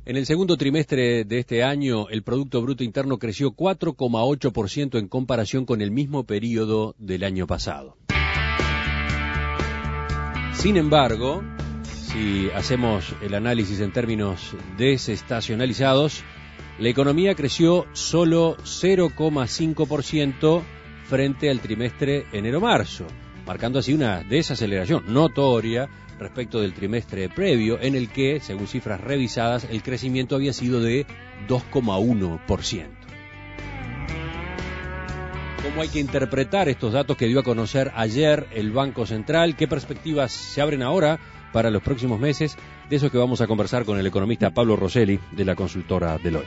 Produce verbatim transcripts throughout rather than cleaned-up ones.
En el segundo trimestre de este año, el Producto Bruto Interno creció cuatro coma ocho por ciento en comparación con el mismo periodo del año pasado. Sin embargo, si hacemos el análisis en términos desestacionalizados, la economía creció solo cero coma cinco por ciento frente al trimestre enero-marzo, marcando así una desaceleración notoria respecto del trimestre previo, en el que, según cifras revisadas, el crecimiento había sido de dos coma uno por ciento. ¿Cómo hay que interpretar estos datos que dio a conocer ayer el Banco Central? ¿Qué perspectivas se abren ahora para los próximos meses? De eso que vamos a conversar con el economista Pablo Rosselli, de la consultora Deloitte.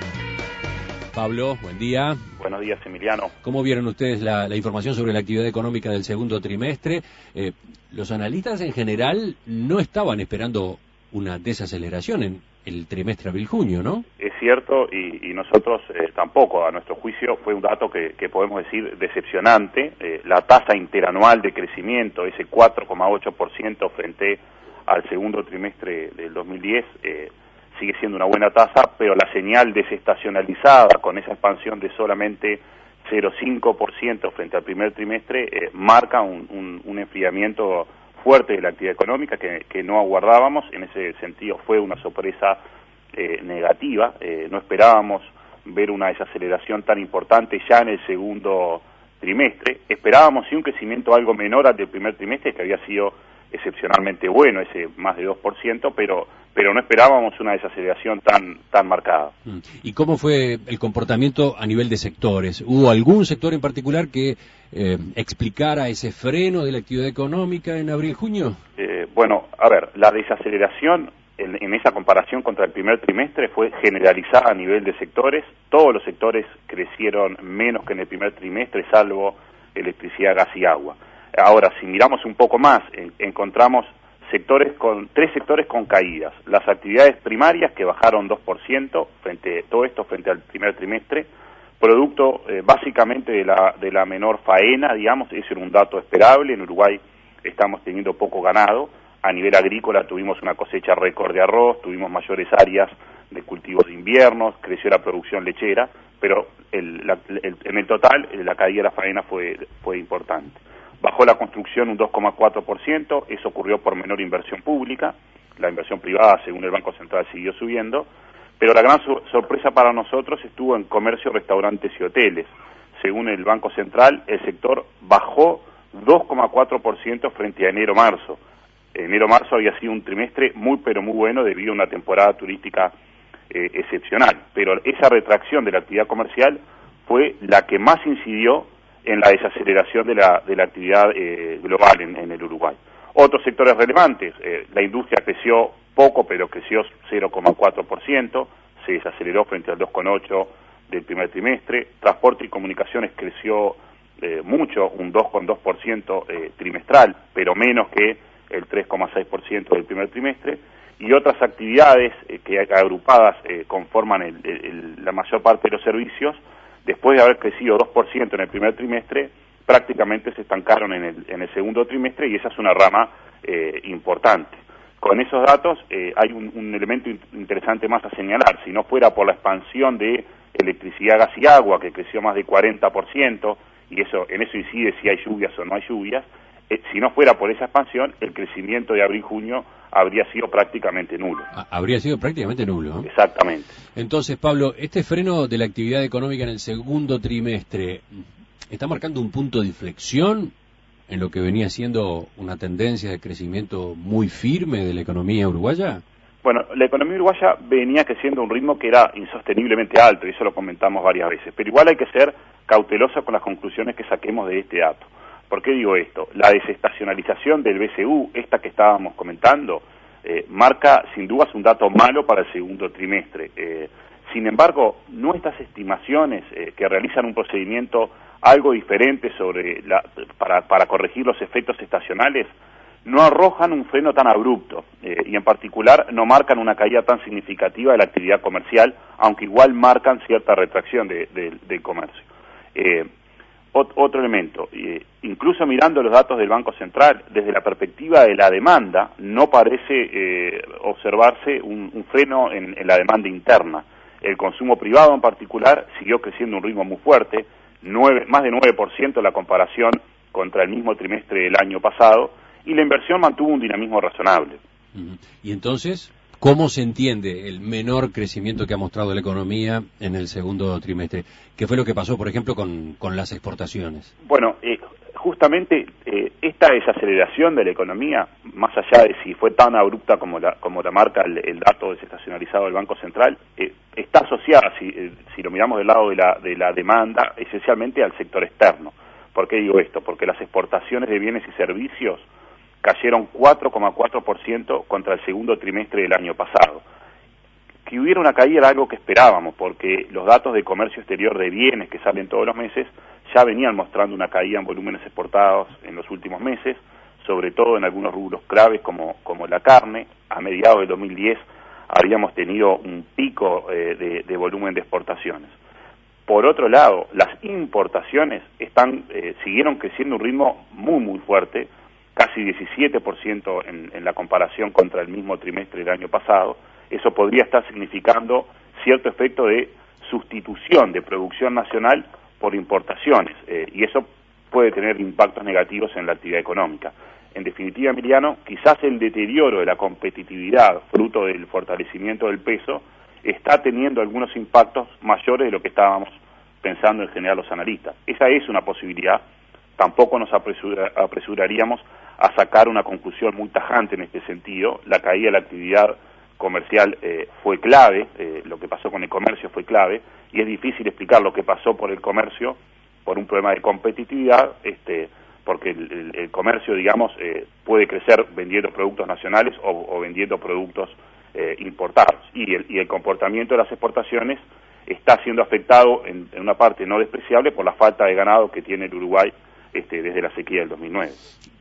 Pablo, buen día. Buenos días, Emiliano. ¿Cómo vieron ustedes la, la información sobre la actividad económica del segundo trimestre? Eh, los analistas en general no estaban esperando una desaceleración en el trimestre abril-junio, ¿no? Es cierto, y, y nosotros eh, tampoco, a nuestro juicio, fue un dato que, que podemos decir decepcionante. Eh, la tasa interanual de crecimiento, ese cuatro coma ocho por ciento frente al segundo trimestre del dos mil diez, eh, sigue siendo una buena tasa, pero la señal desestacionalizada con esa expansión de solamente cero coma cinco por ciento frente al primer trimestre eh, marca un, un, un enfriamiento fuerte de la actividad económica que, que no aguardábamos. En ese sentido fue una sorpresa eh, negativa. Eh, no esperábamos ver una desaceleración tan importante ya en el segundo trimestre. Esperábamos sí un crecimiento algo menor al del primer trimestre, que había sido excepcionalmente bueno, ese más de dos por ciento, pero pero no esperábamos una desaceleración tan tan marcada. ¿Y cómo fue el comportamiento a nivel de sectores? ¿Hubo algún sector en particular que eh, explicara ese freno de la actividad económica en abril-junio? Eh, bueno, a ver, la desaceleración en, en esa comparación contra el primer trimestre fue generalizada a nivel de sectores. Todos los sectores crecieron menos que en el primer trimestre, salvo electricidad, gas y agua. Ahora, si miramos un poco más, en, encontramos sectores con tres sectores con caídas. Las actividades primarias, que bajaron dos por ciento, frente todo esto frente al primer trimestre, producto eh, básicamente de la, de la menor faena, digamos. Ese era un dato esperable. En Uruguay estamos teniendo poco ganado. A nivel agrícola tuvimos una cosecha récord de arroz, tuvimos mayores áreas de cultivos de invierno, creció la producción lechera, pero el, la, el, en el total la caída de la faena fue, fue importante. Bajó la construcción un dos coma cuatro por ciento, eso ocurrió por menor inversión pública. La inversión privada, según el Banco Central, siguió subiendo, pero la gran so- sorpresa para nosotros estuvo en comercio, restaurantes y hoteles. Según el Banco Central, el sector bajó dos coma cuatro por ciento frente a enero-marzo. Enero-marzo había sido un trimestre muy pero muy bueno debido a una temporada turística eh, excepcional, pero esa retracción de la actividad comercial fue la que más incidió en la desaceleración de la, de la actividad eh, global en, en el Uruguay. Otros sectores relevantes, eh, la industria creció poco, pero creció cero coma cuatro por ciento, se desaceleró frente al dos coma ocho por ciento del primer trimestre. Transporte y comunicaciones creció eh, mucho, un dos coma dos por ciento eh, trimestral, pero menos que el tres coma seis por ciento del primer trimestre. Y otras actividades eh, que agrupadas eh, conforman el, el, el, la mayor parte de los servicios, después de haber crecido dos por ciento en el primer trimestre, prácticamente se estancaron en el, en el segundo trimestre, y esa es una rama eh, importante. Con esos datos eh, hay un, un elemento interesante más a señalar. Si no fuera por la expansión de electricidad, gas y agua, que creció más de cuarenta por ciento, y eso en eso incide si hay lluvias o no hay lluvias, eh, si no fuera por esa expansión, el crecimiento de abril-junio habría sido prácticamente nulo. Habría sido prácticamente nulo, ¿no? Exactamente. Entonces, Pablo, este freno de la actividad económica en el segundo trimestre está marcando un punto de inflexión en lo que venía siendo una tendencia de crecimiento muy firme de la economía uruguaya. Bueno, la economía uruguaya venía creciendo a un ritmo que era insosteniblemente alto, y eso lo comentamos varias veces, pero igual hay que ser cautelosos con las conclusiones que saquemos de este dato. ¿Por qué digo esto? La desestacionalización del B C U, esta que estábamos comentando, eh, marca sin dudas un dato malo para el segundo trimestre. Eh, sin embargo, nuestras estimaciones, eh, que realizan un procedimiento algo diferente sobre la, para, para corregir los efectos estacionales, no arrojan un freno tan abrupto, eh, y en particular no marcan una caída tan significativa de la actividad comercial, aunque igual marcan cierta retracción de, de, del comercio. Eh, ot otro elemento, eh, incluso mirando los datos del Banco Central, desde la perspectiva de la demanda, no parece eh, observarse un, un freno en, en la demanda interna. El consumo privado en particular siguió creciendo a un ritmo muy fuerte, nueve, más de nueve por ciento la comparación contra el mismo trimestre del año pasado, y la inversión mantuvo un dinamismo razonable. Y entonces, ¿cómo se entiende el menor crecimiento que ha mostrado la economía en el segundo trimestre? ¿Qué fue lo que pasó, por ejemplo, con, con las exportaciones? Bueno, eh, justamente eh, esta desaceleración de la economía, más allá de si fue tan abrupta como la, como la marca el, el dato desestacionalizado del Banco Central, eh, está asociada, si, eh, si lo miramos del lado de la, de la demanda, esencialmente al sector externo. ¿Por qué digo esto? Porque las exportaciones de bienes y servicios cayeron cuatro coma cuatro por ciento contra el segundo trimestre del año pasado. Que hubiera una caída era algo que esperábamos, porque los datos de comercio exterior de bienes que salen todos los meses ya venían mostrando una caída en volúmenes exportados en los últimos meses, sobre todo en algunos rubros claves como, como la carne. A mediados del dos mil diez habíamos tenido un pico eh, de, de volumen de exportaciones. Por otro lado, las importaciones están eh, siguieron creciendo a un ritmo muy, muy fuerte, casi diecisiete por ciento en, en la comparación contra el mismo trimestre del año pasado. Eso podría estar significando cierto efecto de sustitución de producción nacional por importaciones, eh, y eso puede tener impactos negativos en la actividad económica. En definitiva, Emiliano, quizás el deterioro de la competitividad, fruto del fortalecimiento del peso, está teniendo algunos impactos mayores de lo que estábamos pensando en general los analistas. Esa es una posibilidad. Tampoco nos apresura, apresuraríamos a sacar una conclusión muy tajante en este sentido. La caída de la actividad comercial eh, fue clave, eh, lo que pasó con el comercio fue clave, y es difícil explicar lo que pasó por el comercio por un problema de competitividad, este, porque el, el, el comercio, digamos, eh, puede crecer vendiendo productos nacionales o, o vendiendo productos eh, importados, y el, y el comportamiento de las exportaciones está siendo afectado en, en una parte no despreciable por la falta de ganado que tiene el Uruguay este, desde la sequía del dos mil nueve.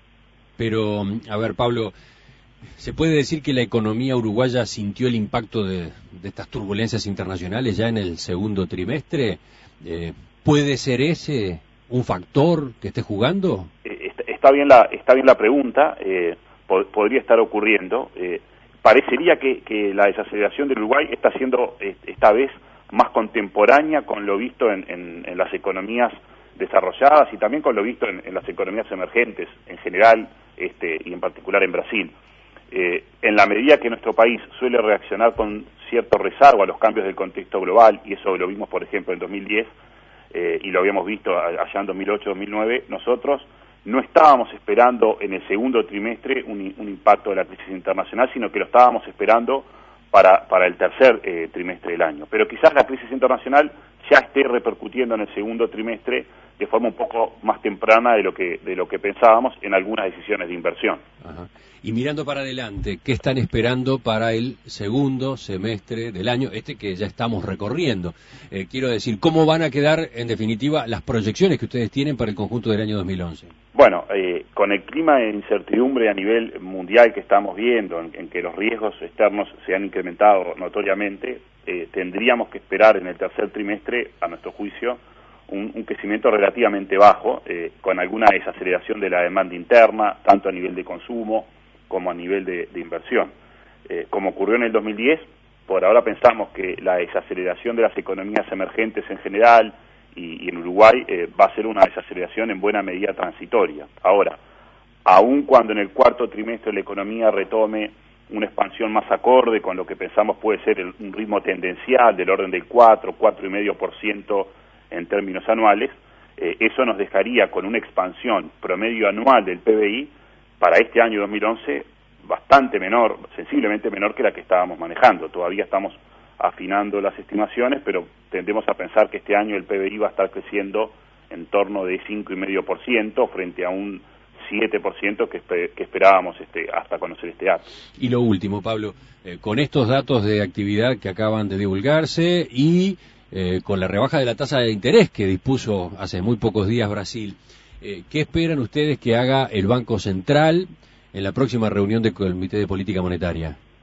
Pero, a ver, Pablo, ¿se puede decir que la economía uruguaya sintió el impacto de, de estas turbulencias internacionales ya en el segundo trimestre? Eh, ¿Puede ser ese un factor que esté jugando? Eh, está, está bien la está bien la pregunta, eh, po podría estar ocurriendo. Eh, parecería que, que la desaceleración del Uruguay está siendo eh, esta vez más contemporánea con lo visto en, en, en las economías desarrolladas y también con lo visto en, en las economías emergentes en general este, y en particular en Brasil. Eh, en la medida que nuestro país suele reaccionar con cierto rezago a los cambios del contexto global, y eso lo vimos por ejemplo en dos mil diez eh, y lo habíamos visto allá en dos mil ocho dos mil nueve, nosotros no estábamos esperando en el segundo trimestre un, un impacto de la crisis internacional, sino que lo estábamos esperando para, para el tercer eh, trimestre del año. Pero quizás la crisis internacional ya esté repercutiendo en el segundo trimestre de forma un poco más temprana de lo que de lo que pensábamos en algunas decisiones de inversión. Ajá. Y mirando para adelante, ¿qué están esperando para el segundo semestre del año, este que ya estamos recorriendo? Eh, quiero decir, ¿cómo van a quedar, en definitiva, las proyecciones que ustedes tienen para el conjunto del año dos mil once? Bueno, eh, con el clima de incertidumbre a nivel mundial que estamos viendo, en, en que los riesgos externos se han incrementado notoriamente, eh, tendríamos que esperar en el tercer trimestre, a nuestro juicio, un, un crecimiento relativamente bajo, eh, con alguna desaceleración de la demanda interna, tanto a nivel de consumo como a nivel de, de inversión. Eh, como ocurrió en el dos mil diez, por ahora pensamos que la desaceleración de las economías emergentes en general y, y en Uruguay eh, va a ser una desaceleración en buena medida transitoria. Ahora, aun cuando en el cuarto trimestre la economía retome una expansión más acorde con lo que pensamos puede ser el, un ritmo tendencial del orden del cuatro, cuatro coma cinco por ciento en términos anuales, eh, eso nos dejaría con una expansión promedio anual del P B I para este año dos mil once bastante menor, sensiblemente menor que la que estábamos manejando. Todavía estamos afinando las estimaciones, pero tendemos a pensar que este año el P B I va a estar creciendo en torno de cinco coma cinco por ciento frente a un siete por ciento que, que esperábamos este, hasta conocer este dato. Y lo último, Pablo, eh, con estos datos de actividad que acaban de divulgarse y eh, con la rebaja de la tasa de interés que dispuso hace muy pocos días Brasil, eh, ¿qué esperan ustedes que haga el Banco Central en la próxima reunión del Comité de Política Monetaria?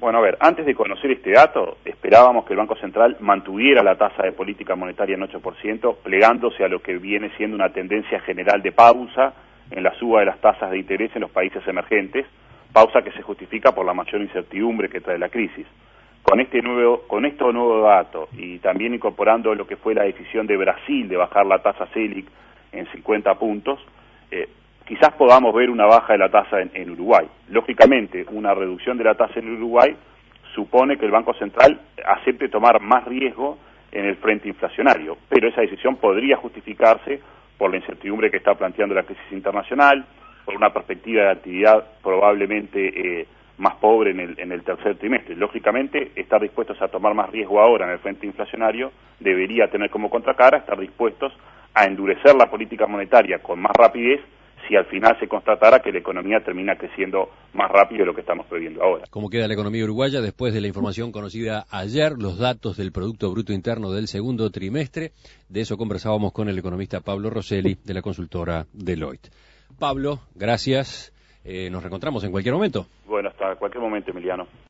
Bueno, a ver, antes de conocer este dato, esperábamos que el Banco Central mantuviera la tasa de política monetaria en ocho por ciento, plegándose a lo que viene siendo una tendencia general de pausa en la suba de las tasas de interés en los países emergentes, pausa que se justifica por la mayor incertidumbre que trae la crisis. Con este nuevo, con este nuevo dato y también incorporando lo que fue la decisión de Brasil de bajar la tasa Selic en cincuenta puntos, eh, quizás podamos ver una baja de la tasa en, en Uruguay. Lógicamente, una reducción de la tasa en Uruguay supone que el Banco Central acepte tomar más riesgo en el frente inflacionario, pero esa decisión podría justificarse por la incertidumbre que está planteando la crisis internacional, por una perspectiva de actividad probablemente eh, más pobre en el, en el tercer trimestre. Lógicamente, estar dispuestos a tomar más riesgo ahora en el frente inflacionario debería tener como contracara estar dispuestos a endurecer la política monetaria con más rapidez si al final se constatara que la economía termina creciendo más rápido de lo que estamos previendo ahora. ¿Cómo queda la economía uruguaya después de la información conocida ayer, los datos del Producto Bruto Interno del segundo trimestre? De eso conversábamos con el economista Pablo Rosselli, de la consultora Deloitte. Pablo, gracias. Eh, nos reencontramos en cualquier momento. Bueno, hasta cualquier momento, Emiliano.